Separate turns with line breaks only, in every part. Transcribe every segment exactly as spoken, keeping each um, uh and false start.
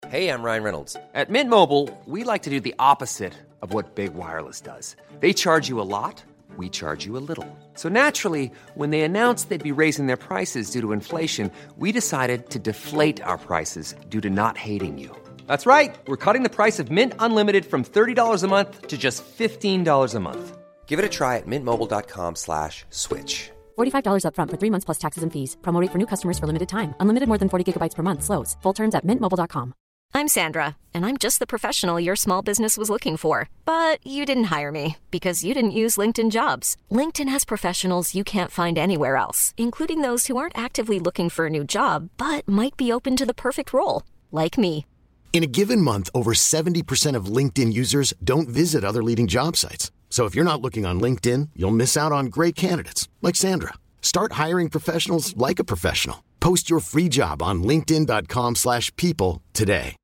Hey, I'm Ryan Reynolds. At Mint Mobile, we like to do the opposite of what Big Wireless does. They charge you a lot, we charge you a little. So naturally, when they announced they'd be raising their prices due to inflation, we decided to deflate our prices due to not hating you. That's right. We're cutting the price of Mint Unlimited from thirty dollars a month to just fifteen dollars a month. Give it a try at mintmobile.com slash switch.
forty-five dollars up front for three months plus taxes and fees. Promo rate for new customers for limited time. Unlimited more than forty gigabytes per month. Slows full terms at mint mobile dot com.
I'm Sandra, and I'm just the professional your small business was looking for. But you didn't hire me because you didn't use LinkedIn Jobs. LinkedIn has professionals you can't find anywhere else, including those who aren't actively looking for a new job, but might be open to the perfect role, like me.
In a given month, over seventy percent of LinkedIn users don't visit other leading job sites. So if you're not looking on LinkedIn, you'll miss out on great candidates like Sandra. Start hiring professionals like a professional. Post your free job on linkedin.com slash people today.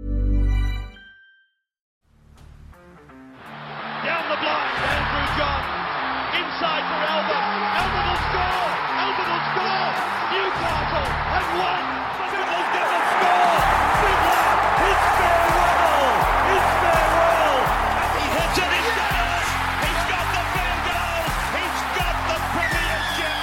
Down the blind, Andrew John. Inside for Albert. Albert will score. Albert will score. Newcastle have won. Fiddler's going to score. Fiddler, it's farewell. It's farewell. And he hits it. He's got it. He's got the field goal. He's got the premiership.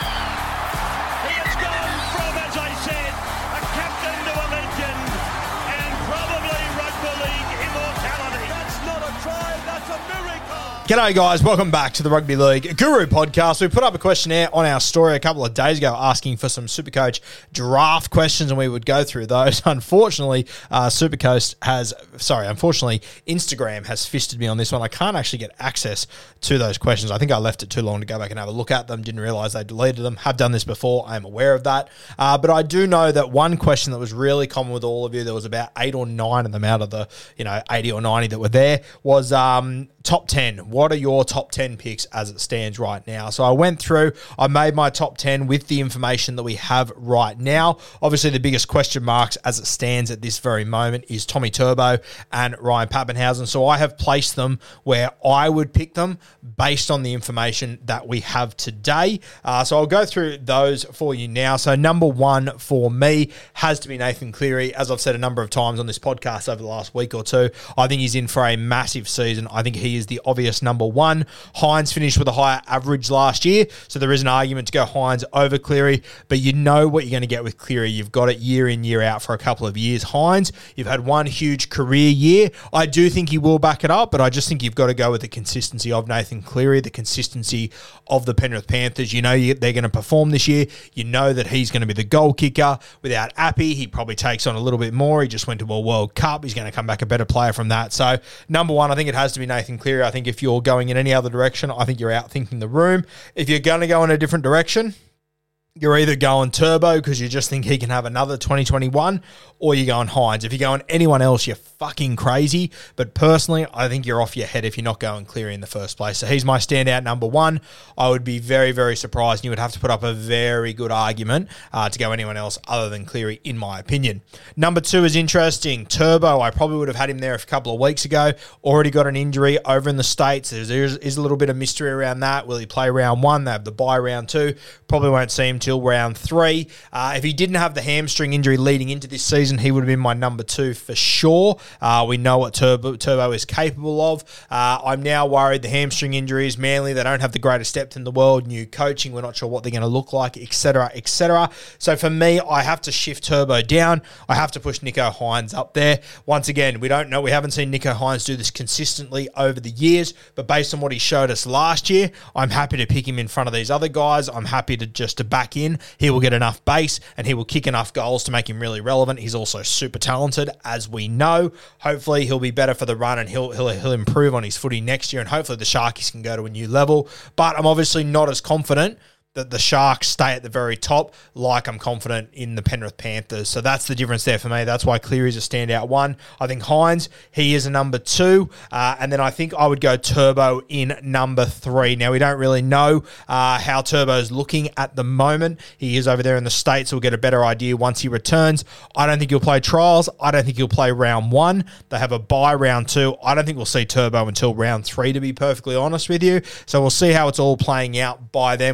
He has gone from, as I said, a captain to a legend, and probably rugby league immortality. That's not a try, that's a miracle.
G'day guys, welcome back to the Rugby League Guru podcast. We put up a questionnaire on our story a couple of days ago asking for some Supercoach draft questions, and we would go through those. Unfortunately, uh, Supercoach has, sorry, unfortunately, Instagram has fisted me on this one. I can't actually get access to those questions. I think I left it too long to go back and have a look at them. Didn't realise they deleted them. Have done this before. I am aware of that. Uh, but I do know that one question that was really common with all of you, there was about eight or nine of them out of the, you know, eighty or ninety that were there, was um, top ten. What are your top ten picks as it stands right now? So I went through, I made my top ten with the information that we have right now. Obviously, the biggest question marks as it stands at this very moment is Tommy Turbo and Ryan Papenhuyzen. So I have placed them where I would pick them based on the information that we have today. Uh, so I'll go through those for you now. So number one for me has to be Nathan Cleary. As I've said a number of times on this podcast over the last week or two, I think he's in for a massive season. I think he is the obvious number one. Hines finished with a higher average last year, so there is an argument to go Hines over Cleary, but you know what you're going to get with Cleary. You've got it year in, year out for a couple of years. Hines, you've had one huge career year. I do think he will back it up, but I just think you've got to go with the consistency of Nathan Cleary, the consistency of the Penrith Panthers. You know they're going to perform this year. You know that he's going to be the goal kicker. Without Appy, he probably takes on a little bit more. He just went to a World Cup. He's going to come back a better player from that. So number one, I think it has to be Nathan Cleary. I think if you're going in any other direction, I think you're outthinking the room. If you're going to go in a different direction, you're either going Turbo because you just think he can have another twenty twenty-one, or you're going Hines. If you're going anyone else, you're fucking crazy. But personally, I think you're off your head if you're not going Cleary in the first place. So he's my standout number one. I would be very, very surprised, and you would have to put up a very good argument uh, to go anyone else other than Cleary, in my opinion. Number two is interesting. Turbo, I probably would have had him there a couple of weeks ago. Already got an injury over in the States. There's, there is a little bit of mystery around that. Will he play round one? They have the bye round two. Probably won't see him till round three. Uh, if he didn't have the hamstring injury leading into this season, he would have been my number two for sure. Uh, we know what Turbo, Turbo is capable of. Uh, I'm now worried the hamstring injuries, Manly, they don't have the greatest depth in the world, new coaching, we're not sure what they're going to look like, et cetera, et cetera. So for me, I have to shift Turbo down. I have to push Nicho Hynes up there. Once again, we don't know, we haven't seen Nicho Hynes do this consistently over the years, but based on what he showed us last year, I'm happy to pick him in front of these other guys. I'm happy to just to back in. He will get enough base and he will kick enough goals to make him really relevant. He's also super talented, as we know. Hopefully he'll be better for the run and he'll he'll, he'll improve on his footy next year, and hopefully the Sharkies can go to a new level. But I'm obviously not as confident that the Sharks stay at the very top like I'm confident in the Penrith Panthers. So that's the difference there for me. That's why Cleary's a standout one. I think Hynes, he is a number two. Uh, and then I think I would go Turbo in number three. Now, we don't really know uh, how Turbo's looking at the moment. He is over there in the States. So we'll get a better idea once he returns. I don't think he'll play trials. I don't think he'll play round one. They have a bye round two. I don't think we'll see Turbo until round three, to be perfectly honest with you. So we'll see how it's all playing out by then. We'll, we'll get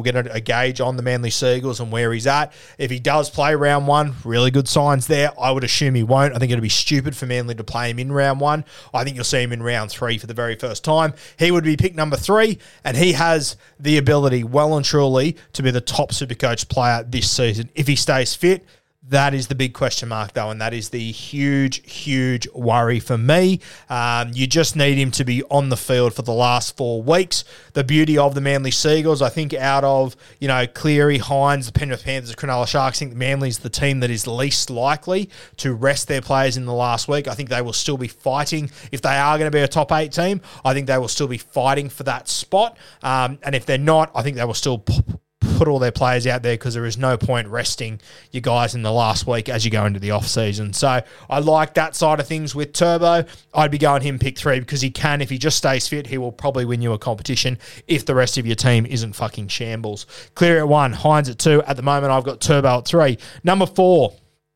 get a, a gauge on the Manly Seagulls and where he's at. If he does play round one, really good signs there. I would assume he won't. I think it'd be stupid for Manly to play him in round one. I think you'll see him in round three for the very first time. He would be pick number three, and he has the ability, well and truly, to be the top Supercoach player this season if he stays fit. That is the big question mark, though, and that is the huge, huge worry for me. Um, you just need him to be on the field for the last four weeks. The beauty of the Manly Seagulls, I think out of, you know, Cleary, Hines, the Penrith Panthers, the Cronulla Sharks, I think Manly's the team that is least likely to rest their players in the last week. I think they will still be fighting. If they are going to be a top eight team, I think they will still be fighting for that spot. Um, and if they're not, I think they will still p- put all their players out there because there is no point resting you guys in the last week as you go into the off-season. So I like that side of things with Turbo. I'd be going him pick three because he can. If he just stays fit, he will probably win you a competition if the rest of your team isn't fucking shambles. Clear at one, Hines at two. At the moment, I've got Turbo at three. Number four.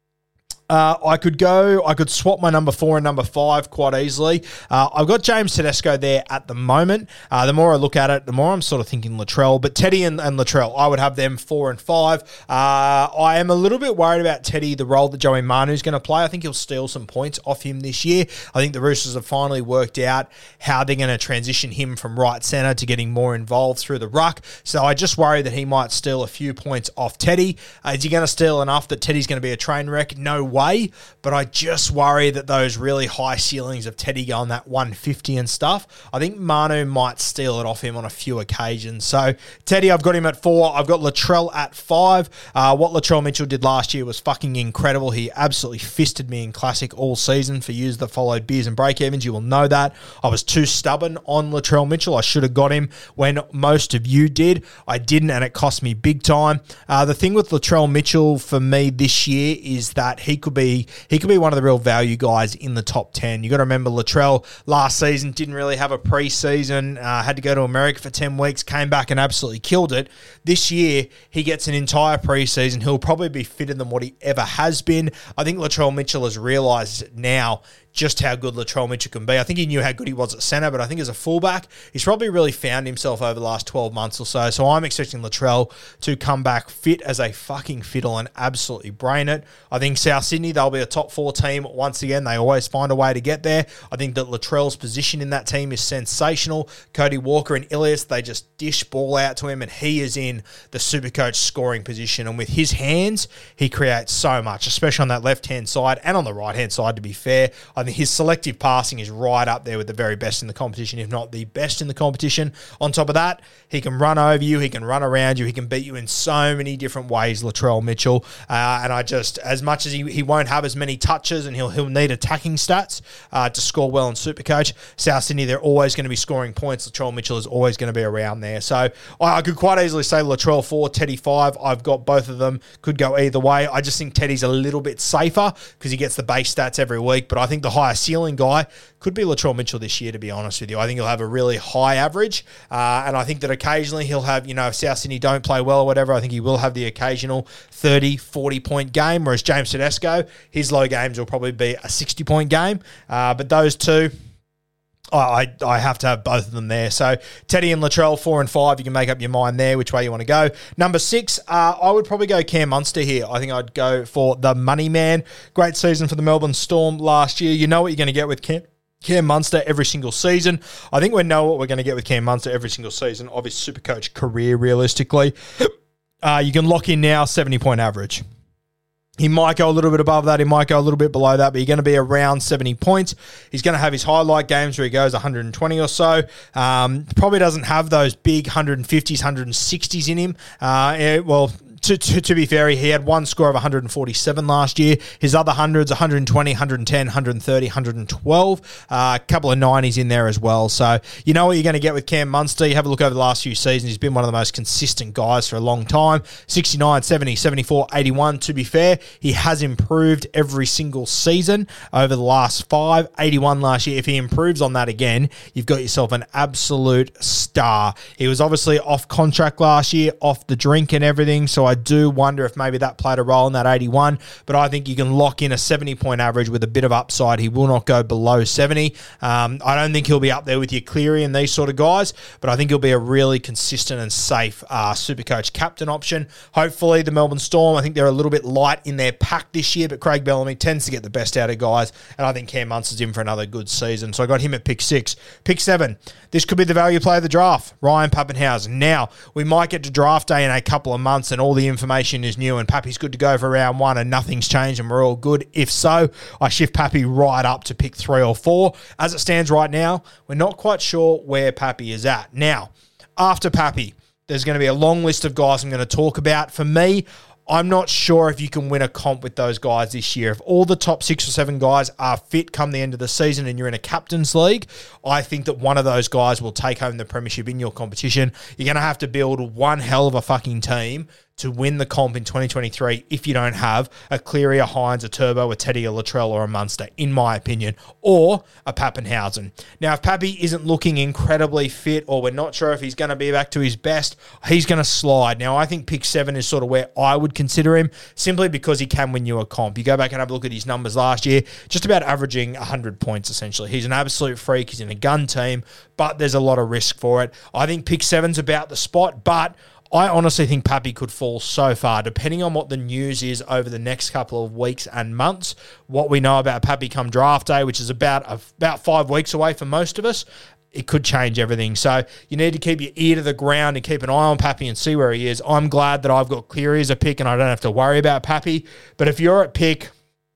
Uh, I could go, I could swap my number four and number five quite easily. Uh, I've got James Tedesco there at the moment. Uh, the more I look at it, the more I'm sort of thinking Latrell. But Teddy and, and Latrell, I would have them four and five. Uh, I am a little bit worried about Teddy, the role that Joey Manu's going to play. I think he'll steal some points off him this year. I think the Roosters have finally worked out how they're going to transition him from right centre to getting more involved through the ruck. So I just worry that he might steal a few points off Teddy. Uh, is he going to steal enough that Teddy's going to be a train wreck? No way, but I just worry that those really high ceilings of Teddy going that one fifty and stuff, I think Manu might steal it off him on a few occasions. So Teddy, I've got him at four. I've got Latrell at five. Uh, what Latrell Mitchell did last year was fucking incredible. He absolutely fisted me in Classic all season. For you that followed Beers and Break-Evens, you will know that. I was too stubborn on Latrell Mitchell. I should have got him when most of you did. I didn't, and it cost me big time. Uh, the thing with Latrell Mitchell for me this year is that he could be He could be one of the real value guys in the top ten. You got to remember Latrell last season didn't really have a preseason, uh, had to go to America for ten weeks, came back and absolutely killed it. This year, he gets an entire preseason. He'll probably be fitter than what he ever has been. I think Latrell Mitchell has realised now just how good Latrell Mitchell can be. I think he knew how good he was at centre, but I think as a fullback, he's probably really found himself over the last twelve months or so. So I'm expecting Latrell to come back fit as a fucking fiddle and absolutely brain it. I think South Sydney, they'll be a top four team once again. They always find a way to get there. I think that Latrell's position in that team is sensational. Cody Walker and Ilias, they just dish ball out to him, and he is in the Supercoach scoring position. And with his hands, he creates so much, especially on that left-hand side and on the right-hand side, to be fair. I I think his selective passing is right up there with the very best in the competition, if not the best in the competition. On top of that, he can run over you, he can run around you, he can beat you in so many different ways, Latrell Mitchell. Uh, and I just, as much as he, he won't have as many touches and he'll he'll need attacking stats uh, to score well in Supercoach, South Sydney, they're always going to be scoring points. Latrell Mitchell is always going to be around there. So I, I could quite easily say Latrell four, Teddy five. I've got both of them. Could go either way. I just think Teddy's a little bit safer because he gets the base stats every week, but I think the higher ceiling guy could be Latrell Mitchell this year, to be honest with you. I think he'll have a really high average, uh, and I think that occasionally he'll have, you know, if South Sydney don't play well or whatever, I think he will have the occasional thirty, forty-point game, whereas James Tedesco, his low games will probably be a sixty-point game. Uh, but those two, I, I have to have both of them there. So Teddy and Latrell, four and five, you can make up your mind there which way you want to go. Number six, uh, I would probably go Cam Munster here. I think I'd go for the money man. Great season for the Melbourne Storm last year. You know what you're going to get with Cam. Cam Munster every single season. I think we know what we're going to get with Cam Munster every single season of his Supercoach career, realistically. Uh, you can lock in now seventy-point average. He might go a little bit above that. He might go a little bit below that, but you're going to be around seventy points. He's going to have his highlight games where he goes one hundred twenty or so. Um, probably doesn't have those big one fifties, one sixties in him. Uh, it, well... To, to, to be fair, he had one score of one forty-seven last year. His other hundreds, one twenty, one ten, one thirty, one twelve. Uh, a couple of nineties in there as well. So you know what you're going to get with Cam Munster. You have a look over the last few seasons. He's been one of the most consistent guys for a long time. sixty-nine, seventy, seventy-four, eighty-one. To be fair, he has improved every single season over the last five. eighty-one last year. If he improves on that again, you've got yourself an absolute star. He was obviously off contract last year, off the drink and everything. So I I do wonder if maybe that played a role in that eighty-one, but I think you can lock in a seventy-point average with a bit of upside. He will not go below seventy. Um, I don't think he'll be up there with your Cleary and these sort of guys, but I think he'll be a really consistent and safe uh, Supercoach captain option. Hopefully, the Melbourne Storm, I think they're a little bit light in their pack this year, but Craig Bellamy tends to get the best out of guys, and I think Cam Munson's in for another good season. So I got him at pick six. Pick seven. This could be the value play of the draft. Ryan Papenhuyzen. Now, we might get to draft day in a couple of months and all the information is new and Pappy's good to go for round one and nothing's changed and we're all good. If so, I shift Pappy right up to pick three or four. As it stands right now, we're not quite sure where Pappy is at. Now, after Pappy, there's going to be a long list of guys I'm going to talk about. For me, I'm not sure if you can win a comp with those guys this year. If all the top six or seven guys are fit come the end of the season and you're in a captain's league, I think that one of those guys will take home the premiership in your competition. You're going to have to build one hell of a fucking team to win the comp in twenty twenty-three if you don't have a Cleary, a Hines, a Turbo, a Teddy, a Latrell, or a Munster, in my opinion, or a Papenhuyzen. Now, if Pappy isn't looking incredibly fit or we're not sure if he's going to be back to his best, he's going to slide. Now, I think pick seven is sort of where I would consider him simply because he can win you a comp. You go back and have a look at his numbers last year, just about averaging one hundred points, essentially. He's an absolute freak. He's in a gun team, but there's a lot of risk for it. I think pick seven's about the spot, but I honestly think Pappy could fall so far, depending on what the news is over the next couple of weeks and months. What we know about Pappy come draft day, which is about about five weeks away for most of us, it could change everything. So you need to keep your ear to the ground and keep an eye on Pappy and see where he is. I'm glad that I've got Cleary as a pick and I don't have to worry about Pappy. But if you're at pick,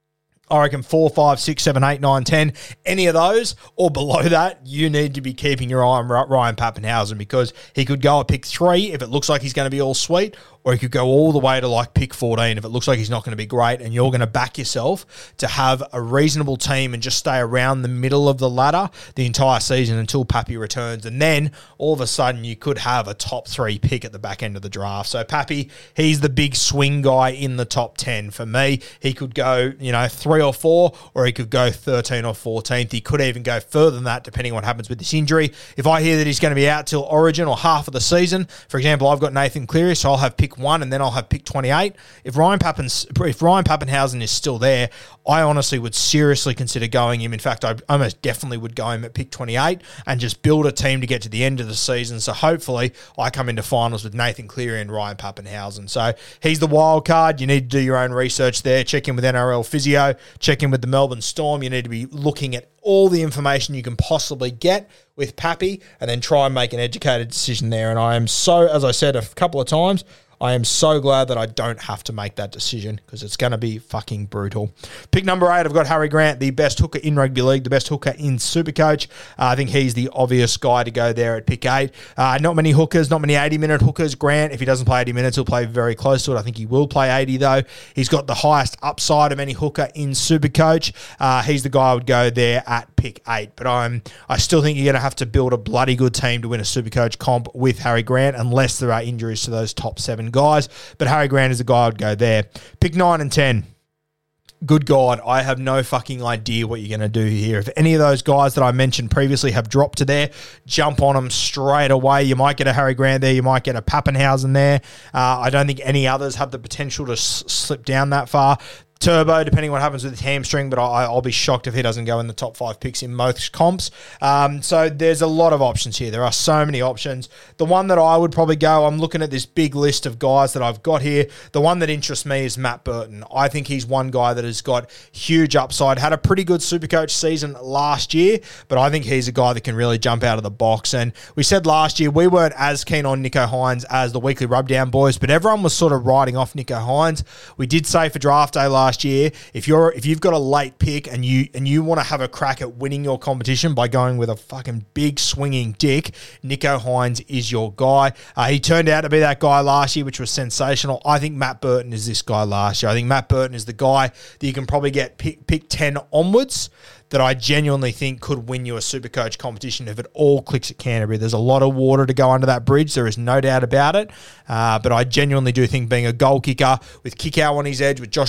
I reckon four, five, six, seven, eight, nine, ten, any of those or below that, you need to be keeping your eye on Ryan Papenhuyzen because he could go at pick three if it looks like he's going to be all sweet, or he could go all the way to like pick fourteen if it looks like he's not going to be great and you're going to back yourself to have a reasonable team and just stay around the middle of the ladder the entire season until Pappy returns. And then all of a sudden you could have a top three pick at the back end of the draft. So Pappy, he's the big swing guy in the top ten. For me, he could go, you know, three or four, or he could go thirteen or fourteenth. He could even go further than that depending on what happens with this injury. If I hear that he's going to be out till Origin or half of the season, for example, I've got Nathan Cleary, so I'll have pick one and then I'll have pick twenty-eight. If Ryan Pappens, if Ryan Papenhuyzen is still there, I honestly would seriously consider going him. In fact, I almost definitely would go him at pick twenty-eight and just build a team to get to the end of the season. So hopefully I come into finals with Nathan Cleary and Ryan Papenhuyzen. So he's the wild card. You need to do your own research there. Check in with N R L Physio. Check in with the Melbourne Storm. You need to be looking at all the information you can possibly get with Pappy and then try and make an educated decision there. And I am so, as I said a couple of times, I am so glad that I don't have to make that decision because it's going to be fucking brutal. Pick number eight, I've got Harry Grant, the best hooker in rugby league, the best hooker in Supercoach. Uh, I think he's the obvious guy to go there at pick eight. Uh, not many hookers, not many eighty-minute hookers. Grant, if he doesn't play eighty minutes, he'll play very close to it. I think he will play eighty, though. He's got the highest upside of any hooker in Supercoach. Uh, he's the guy I would go there at pick eight. But I'm, I still think you're going to have to build a bloody good team to win a Supercoach comp with Harry Grant unless there are injuries to those top seven guys, but Harry Grant is the guy I'd go there. Pick nine and ten. Good God, I have no fucking idea what you're going to do here. If any of those guys that I mentioned previously have dropped to there, jump on them straight away. You might get a Harry Grant there. You might get a Papenhuyzen there. Uh, I don't think any others have the potential to s- slip down that far. Turbo, depending on what happens with his hamstring, but I, I'll be shocked if he doesn't go in the top five picks in most comps. Um, so there's a lot of options here. There are so many options. The one that I would probably go, I'm looking at this big list of guys that I've got here. The one that interests me is Matt Burton. I think he's one guy that has got huge upside, had a pretty good Supercoach season last year, but I think he's a guy that can really jump out of the box. And we said last year we weren't as keen on Nicho Hynes as the Weekly Rubdown boys, but everyone was sort of writing off Nicho Hynes. We did say for draft day last Last year, if you're if you've got a late pick and you and you want to have a crack at winning your competition by going with a fucking big swinging dick, Nicho Hynes is your guy. Uh, he turned out to be that guy last year, which was sensational. I think Matt Burton is this guy last year. I think Matt Burton is the guy that you can probably get pick, pick ten onwards that I genuinely think could win you a Supercoach competition if it all clicks at Canterbury. There's a lot of water to go under that bridge. There is no doubt about it. Uh, but I genuinely do think being a goal kicker with Kickow on his edge, with Josh Adokar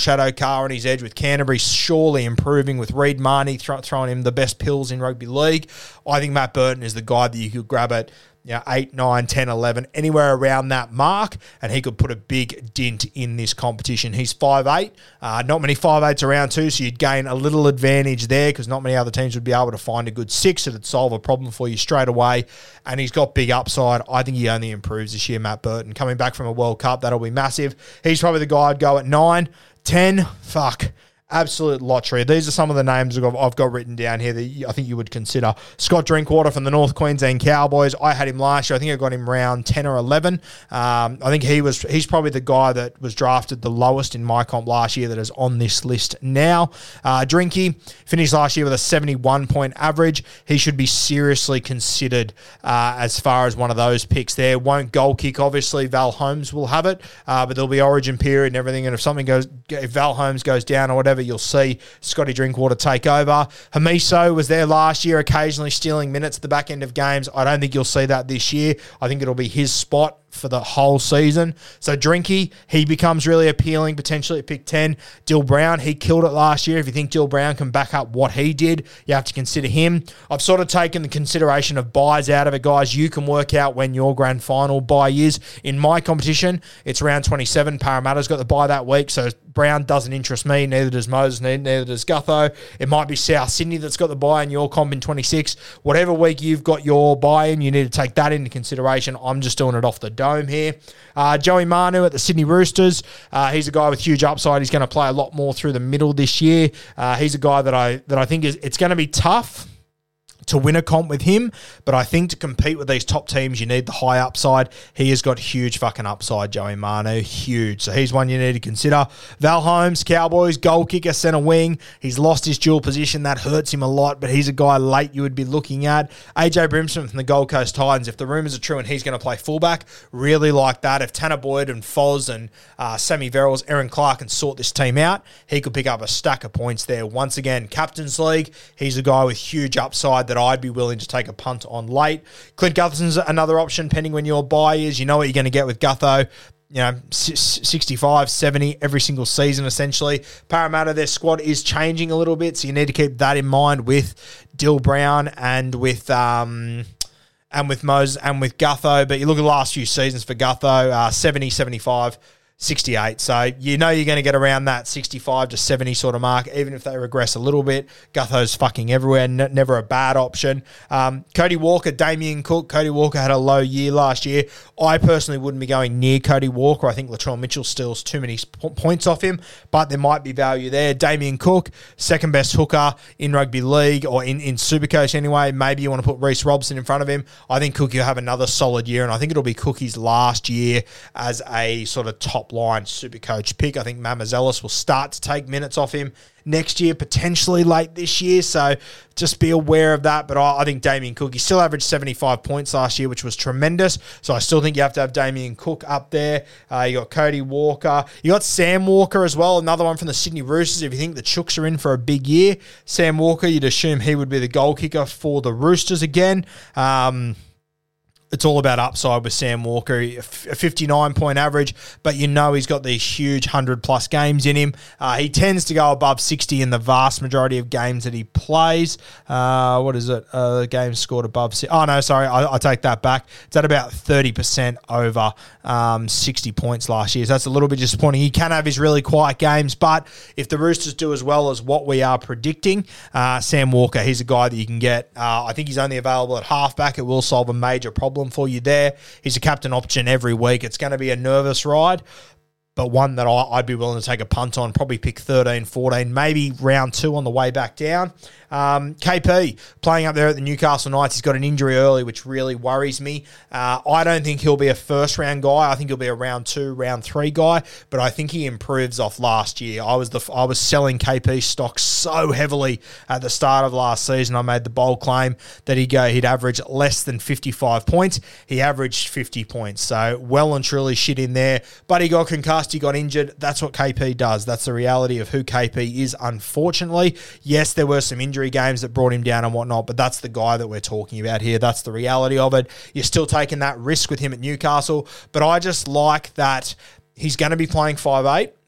star on his edge with Canterbury surely improving with Reid Marnie th- throwing him the best pills in rugby league. I think Matt Burton is the guy that you could grab at you know, eight, nine, ten, eleven, anywhere around that mark, and he could put a big dint in this competition. He's five eight, uh, not many five eights around too, so you'd gain a little advantage there because not many other teams would be able to find a good six that'd solve a problem for you straight away, and he's got big upside. I think he only improves this year, Matt Burton. Coming back from a World Cup, that'll be massive. He's probably the guy I'd go at nine, ten, fuck. Absolute lottery. These are some of the names I've got, I've got written down here that I think you would consider. Scott Drinkwater from the North Queensland Cowboys. I had him last year. I think I got him round ten or eleven. Um, I think he was he's probably the guy that was drafted the lowest in my comp last year that is on this list now. Uh, Drinky finished last year with a seventy-one point average. He should be seriously considered uh, as far as one of those picks there. Won't goal kick, obviously. Val Holmes will have it, uh, but there'll be origin period and everything. And if something goes, if Val Holmes goes down or whatever, you'll see Scotty Drinkwater take over. Hamiso was there last year, occasionally stealing minutes at the back end of games. I don't think you'll see that this year. I think it'll be his spot for the whole season. So Drinky, he becomes really appealing, potentially at pick ten. Dill Brown, he killed it last year. If you think Dill Brown can back up what he did, you have to consider him. I've sort of taken the consideration of buys out of it, guys. You can work out when your grand final buy is. In my competition, it's round twenty-seven. Parramatta's got the buy that week, so Brown doesn't interest me, neither does Moses, neither does Gutho. It might be South Sydney that's got the buy in your comp in twenty-six. Whatever week you've got your buy in, you need to take that into consideration. I'm just doing it off the dome here. Uh, Joey Manu at the Sydney Roosters. Uh, he's a guy with huge upside. He's going to play a lot more through the middle this year. Uh, he's a guy that I that I think is it's going to be tough to win a comp with him, but I think to compete with these top teams, you need the high upside. He has got huge fucking upside, Joey Manu, huge. So he's one you need to consider. Val Holmes, Cowboys, goal kicker, centre wing. He's lost his dual position. That hurts him a lot, but he's a guy late you would be looking at. A J Brimson from the Gold Coast Titans, if the rumours are true and he's going to play fullback, really like that. If Tanner Boyd and Foz and uh, Sammy Verrills, Aaron Clark can sort this team out, he could pick up a stack of points there. Once again, Captain's League, he's a guy with huge upside that I'd be willing to take a punt on late. Clint Gutherson's another option, depending when your buy is. You know what you're going to get with Gutho. You know, sixty-five, seventy every single season, essentially. Parramatta, their squad is changing a little bit, so you need to keep that in mind with Dill Brown and with um, and with Moses and with Gutho. But you look at the last few seasons for Gutho, uh, seventy, seventy-five, sixty-eight. So you know you're going to get around that sixty-five to seventy sort of mark, even if they regress a little bit. Gutho's fucking everywhere, n- never a bad option. Um, Cody Walker, Damien Cook. Cody Walker had a low year last year. I personally wouldn't be going near Cody Walker. I think Latrell Mitchell steals too many sp- points off him, but there might be value there. Damien Cook, second best hooker in rugby league or in, in Supercoach anyway. Maybe you want to put Reece Robson in front of him. I think Cook will have another solid year, and I think it'll be Cookie's last year as a sort of top line Supercoach pick. I think Mamazelis will start to take minutes off him next year, potentially late this year, so just be aware of that. But I, I think Damien Cook, he still averaged seventy-five points last year, which was tremendous, so I still think you have to have Damien Cook up there. Uh, you got Cody Walker, you got Sam Walker as well, another one from the Sydney Roosters. If you think the Chooks are in for a big year, Sam Walker, you'd assume he would be the goal kicker for the Roosters again. Um It's all about upside with Sam Walker, a fifty-nine point average, but you know he's got these huge one hundred plus games in him. Uh, he tends to go above sixty in the vast majority of games that he plays. Uh, what is it? Uh, games scored above sixty. Oh, no, sorry, I, I take that back. It's at about thirty percent over um, sixty points last year, so that's a little bit disappointing. He can have his really quiet games, but if the Roosters do as well as what we are predicting, uh, Sam Walker, he's a guy that you can get. Uh, I think he's only available at halfback. It will solve a major problem for you there. He's a captain option every week. It's going to be a nervous ride, but one that I'd be willing to take a punt on, probably pick thirteen, fourteen, maybe round two on the way back down. Um, K P, playing up there at the Newcastle Knights, he's got an injury early, which really worries me. Uh, I don't think he'll be a first-round guy. I think he'll be a round two, round three guy, but I think he improves off last year. I was the I was selling K P stock so heavily at the start of last season. I made the bold claim that he'd go, he'd average less than fifty-five points. He averaged fifty points, so well and truly shit in there. But he got concussed, he got injured. That's what K P does. That's the reality of who K P is, unfortunately. Yes, there were some injuries games that brought him down and whatnot, but that's the guy that we're talking about here. That's the reality of it. You're still taking that risk with him at Newcastle, but I just like that he's going to be playing five eight.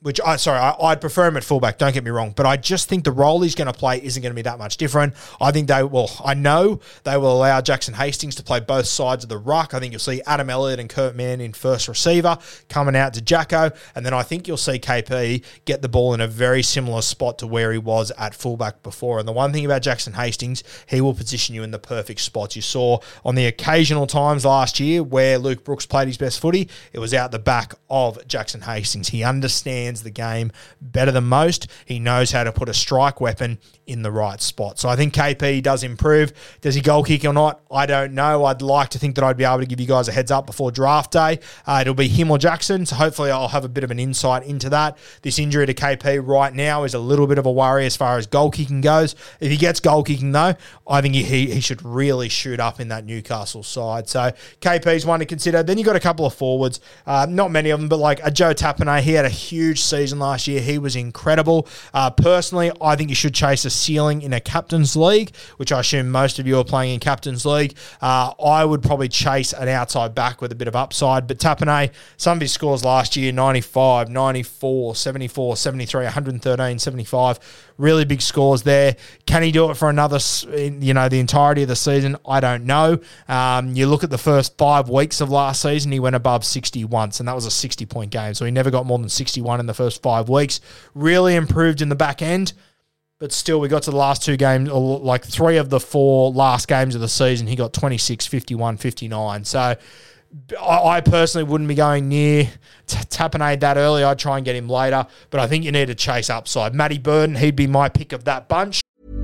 which I sorry, I, I'd prefer him at fullback, don't get me wrong, but I just think the role he's going to play isn't going to be that much different. I think they will, I know they will allow Jackson Hastings to play both sides of the ruck. I think you'll see Adam Elliott and Kurt Mann in first receiver coming out to Jacko, and then I think you'll see K P get the ball in a very similar spot to where he was at fullback before. And the one thing about Jackson Hastings, he will position you in the perfect spots. You saw on the occasional times last year where Luke Brooks played his best footy, it was out the back of Jackson Hastings. He understands the game better than most. He knows how to put a strike weapon in the right spot. So I think K P does improve. Does he goal kick or not? I don't know. I'd like to think that I'd be able to give you guys a heads up before draft day. Uh, it'll be him or Jackson, so hopefully I'll have a bit of an insight into that. This injury to K P right now is a little bit of a worry as far as goal kicking goes. If he gets goal kicking though, I think he, he should really shoot up in that Newcastle side. So K P's one to consider. Then you got a couple of forwards, uh, not many of them, but like a Joe Tapine. He had a huge season last year. He was incredible. Uh, personally, I think you should chase a ceiling in a captain's league, which I assume most of you are playing in captain's league. Uh, I would probably chase an outside back with a bit of upside, but Tapine, some of his scores last year, ninety-five, ninety-four, seventy-four, seventy-three, one thirteen, seventy-five, really big scores there. Can he do it for another, you know, the entirety of the season? I don't know. Um, you look at the first five weeks of last season, he went above sixty once, and that was a sixty-point game, so he never got more than sixty-one in the first five weeks. Really improved in the back end, but still we got to the last two games, or like three of the four last games of the season, he got twenty-six, fifty-one, fifty-nine. So I personally wouldn't be going near Tapine that early. I'd try and get him later, but I think you need to chase upside. Matty Burton, he'd be my pick of that bunch.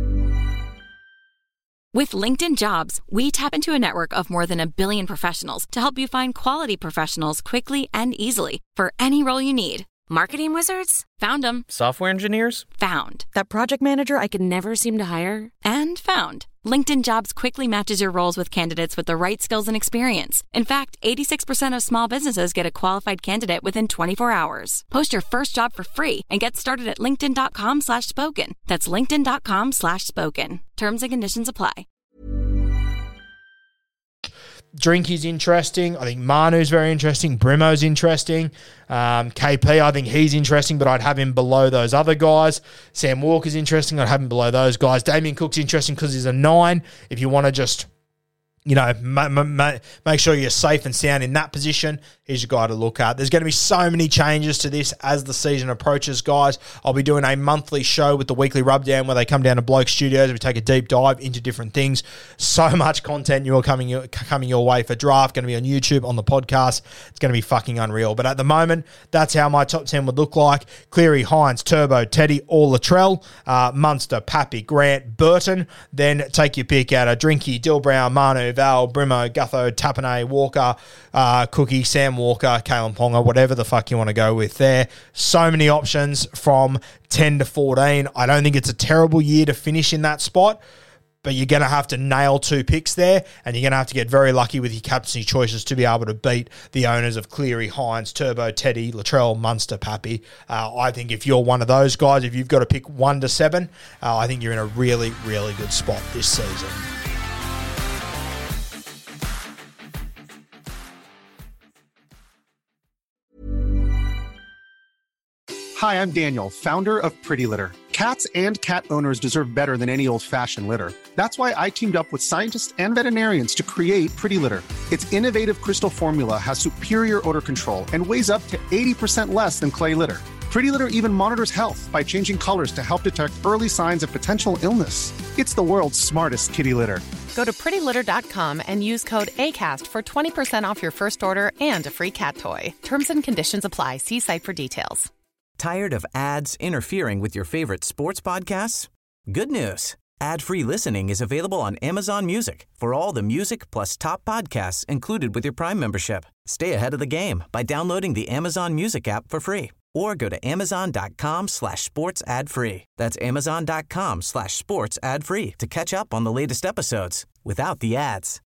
With LinkedIn Jobs, we tap into a network of more than a billion professionals to help you find quality professionals quickly and easily for any role you need. Marketing wizards? Found them.
Software engineers?
Found.
That project manager I could never seem to hire?
And found. LinkedIn Jobs quickly matches your roles with candidates with the right skills and experience. In fact, eighty-six percent of small businesses get a qualified candidate within twenty-four hours. Post your first job for free and get started at linkedin.com slash spoken. That's linkedin.com slash spoken. Terms and conditions apply.
Drinky's interesting. I think Manu's very interesting. Brimo's interesting. Um, K P, I think he's interesting, but I'd have him below those other guys. Sam Walker's interesting. I'd have him below those guys. Damien Cook's interesting because he's a nine. If you want to just, you know, ma- ma- ma- make sure you're safe and sound in that position, he's your guy to look at. There's going to be so many changes to this as the season approaches, guys. I'll be doing a monthly show with the Weekly Rubdown where they come down to Bloke Studios. We take a deep dive into different things. So much content you are coming coming your way for draft. Going to be on YouTube, on the podcast. It's going to be fucking unreal. But at the moment, that's how my top ten would look like. Cleary, Hines, Turbo, Teddy, or Latrell, uh, Munster, Pappy, Grant, Burton. Then take your pick out of Drinky, Dill Brown, Manu, Val, Brimo, Gutho, Tapine, Walker, uh, Cookie, Sam Walker, Kalen Ponga, whatever the fuck you want to go with there. So many options from ten to fourteen. I don't think it's a terrible year to finish in that spot, but you're going to have to nail two picks there, and you're going to have to get very lucky with your captaincy choices to be able to beat the owners of Cleary, Hines, Turbo, Teddy, Latrell, Munster, Pappy. Uh, I think if you're one of those guys, if you've got to pick one to seven, uh, I think you're in a really, really good spot this season.
Hi, I'm Daniel, founder of Pretty Litter. Cats and cat owners deserve better than any old-fashioned litter. That's why I teamed up with scientists and veterinarians to create Pretty Litter. Its innovative crystal formula has superior odor control and weighs up to eighty percent less than clay litter. Pretty Litter even monitors health by changing colors to help detect early signs of potential illness. It's the world's smartest kitty litter.
Go to pretty litter dot com and use code ACAST for twenty percent off your first order and a free cat toy. Terms and conditions apply. See site for details.
Tired of ads interfering with your favorite sports podcasts? Good news. Ad-free listening is available on Amazon Music for all the music plus top podcasts included with your Prime membership. Stay ahead of the game by downloading the Amazon Music app for free or go to amazon.com slash sports ad free. That's amazon.com slash sports ad free to catch up on the latest episodes without the ads.